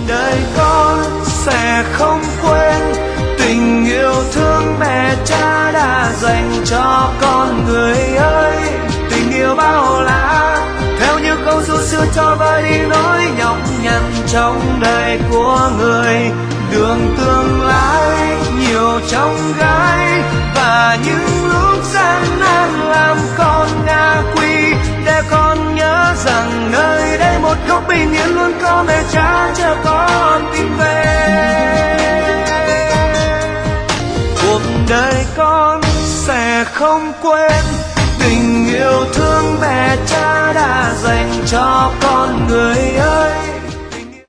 đời con sẽ không quên tình yêu thương mẹ cha đã dành cho con người ơi. Tình yêu bao la theo như câu ru xưa cho vơi đi nỗi nhọc nhằn trong đời của người. Đường tương lai nhiều trong gai và những lúc gian nan làm con ngã quỵ, để con nhớ rằng nơi đây một góc bình yên luôn có mẹ cha chờ con tìm về. Cuộc đời con sẽ không quên tình yêu thương mẹ cha đã dành cho con người ơi.